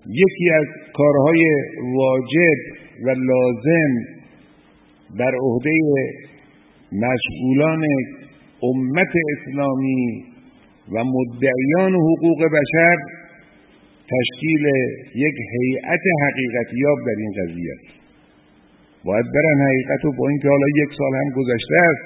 یکی از کارهای واجب و لازم بر عهده مسئولان امت اسلامی و مدعیان حقوق بشر تشکیل یک هیئت حقیقتیاب در این قضیه است. باید برن حقیقت رو، با اینکه حالا 1 سال هم گذشته است،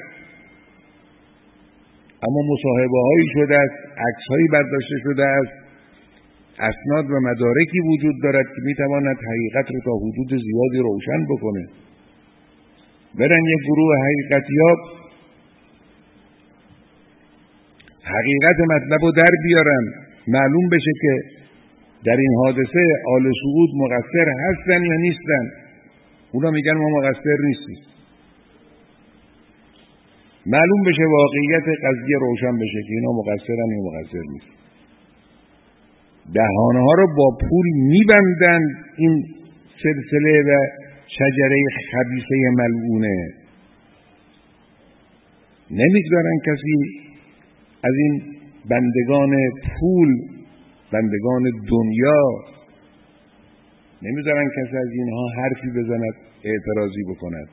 اما مصاحبه هایی شده است، عکس هایی برداشته شده است، اسناد و مدارکی وجود دارد که میتواند حقیقت رو تا حدود زیادی روشن بکنه. برن یک گروه حقیقتیاب حقیقت مطلب رو در بیارن، معلوم بشه که در این حادثه آل سعود مقصر هستن یا نیستن. اونا میگن ما مقصر نیستیم. معلوم بشه، واقعیت قضیه روشن بشه که اینا مقصرن یا مقصر نیست. دهانه ها رو با پول میبندن این سلسله و شجره خبیثه ملعونه. نمیگذارن کسی از این بندگان پول، بندگان دنیا، نمیذارن کسی از اینها حرفی بزند، اعتراضی بکند.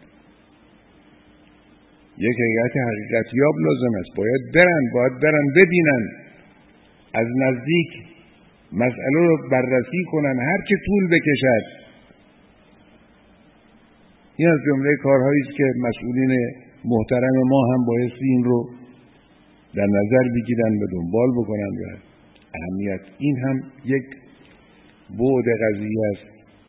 یک هیئت حقیقتیاب لازم است. باید برن ببینن، از نزدیک مسئله رو بررسی کنن، هر چه طول بکشد. این از جمله کارهایی است که مسئولین محترم ما هم بایستی این رو در نظر بگیرن، به دنبال بکنن و اهمیت. این هم یک بعد قضیه است